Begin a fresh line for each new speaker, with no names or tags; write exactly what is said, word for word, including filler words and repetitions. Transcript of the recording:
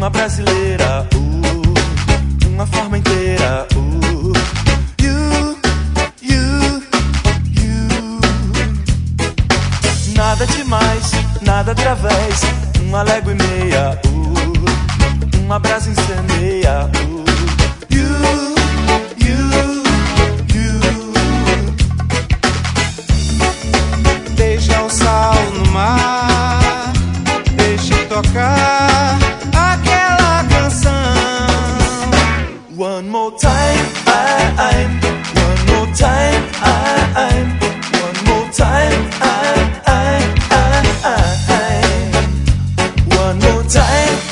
uma brasileira, uh, uma forma inteira, uh, you, you, you. Nada demais, nada através, uma légua e meia, uh, uma brasa incendeia, uh, you, you, you.
Deixa o sal no mar, deixa tocar aquela canção.
One more time, I'm, one more time, I'm, one more time, I'm, I'm, I'm, I'm. One more time.